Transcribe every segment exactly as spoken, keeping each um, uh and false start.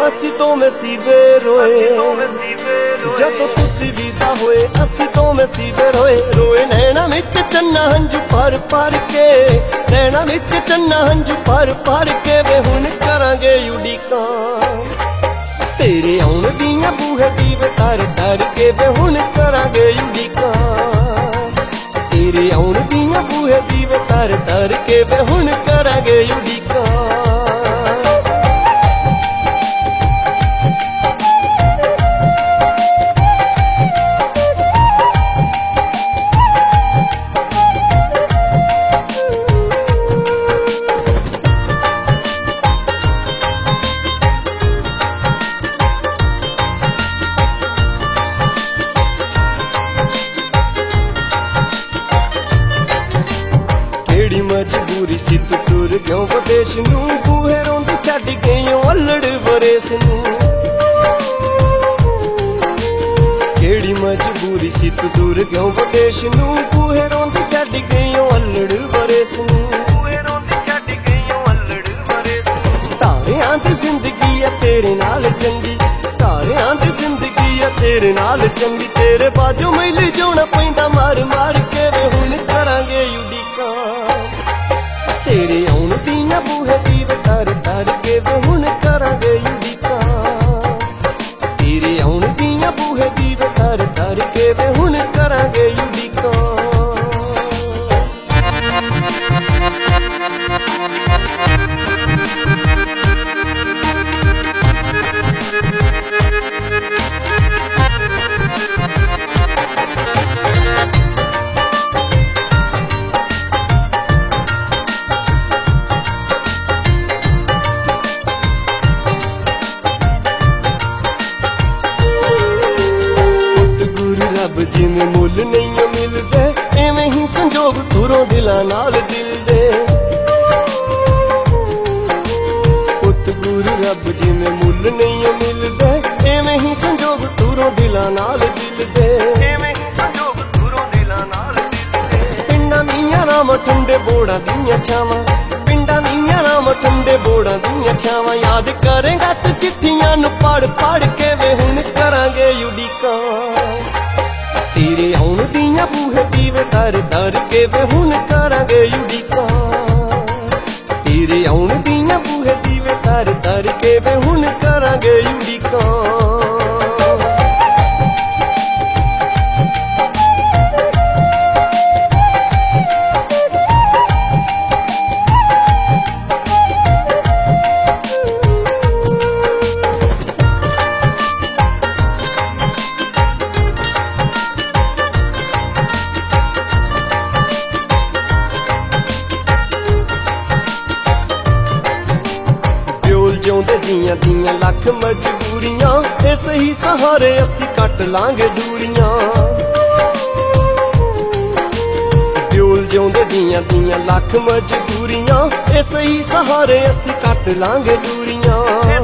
असी तो में सीवे रोए जदों तुसी विदा होए, असी तो में सीवे रोए रोए नैना विच चन्ना हंजू भर भर के, नैना विच चन्ना हंजू भर भर के वे हुण करांगे उड़ीकां तेरे आउण दियां बूहे दीवे तर तर के वे हुण करांगे उड़ीकां तेरे आउण दियां बूहे दीवे तर तर के वे हुण करांगे उड़ीकां। मजबूरी सी तू टुर गयो विदेश नूं, बूहे रोंदी छड्ड गईओ अल्लड़ वरेस नूं। केड़ी मजबूरी सी तू टुर गयो विदेश नूं, बूहे रोंदी छड्ड गईओ अल्लड़ वरेस नूं। तारियां दी जिंदगी है तेरे नाल चंगी, तारियां दी जिंदगी है तेरे नाल चंगी, तेरे बाजू मिल जाना पैंदा मार मार के वे हुण करांगे उड़ीकां तेरे आउण दियां बूहे दीवे तर तर के वे हुण करांगे उड़ीकां तेरे आउण दियां बूहे दीवे तर तर के वे हुण करांगे उड़ीकां। जिमें मुल नहीं मिलदे इवें ही संजोग तुरों दिलां नाल दिल दे, पुत गुरु रब जिमें मुल नहीं मिलदे इवें ही संजोग तुरों दिलां नाल दिल दे। पिंडां दियां राम ठंडे बोड़ां दियां छावां, पिंडां दियां राम ठंडे बोड़ां दियां छावां, याद करेंगा तू चिट्ठियां नूं पढ़ पढ़ के वे हुण करांगे उड़ीकां तेरे आउण दियां बूहे दीवे तर तर के वे हुण करांगे उड़ीकां तेरे आउण दियां बूहे दीवे तर तर के वे हुण करांगे उड़ीकां। जिउंदे जियां दियां लख मजबूरियां, ए सही सहारे असी कट लांगे दूरियां। दिउल जिउंदे जियां दियां लख मजबूरियां, ए सही सहारे असी कट लांगे दूरियां।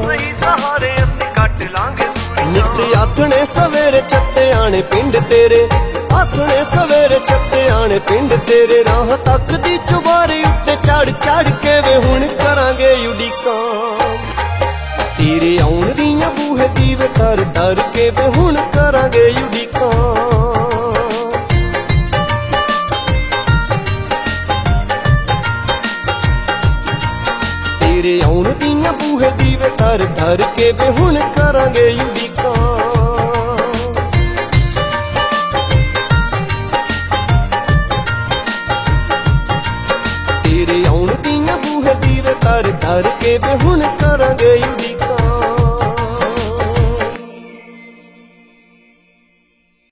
नित आथणे सवेरे छत्ते आने पिंड तेरे, आथणे सवेरे छत्ते आने पिंड तेरे, राह तक दी चुबारी उत्ते चढ़ चढ़ के वे हुण करांगे उड़ीकां तेरे आउण दियां बूहे दीवे तर तर के वे हुण करांगे उड़ीकां तेरे आउण दियां बूहे दीवे तर तर के वे हुण करांगे उड़ीकां। तेरे आउण दियां बूहे दीवे तर तर के वे हुण करांगे उड़ीकां।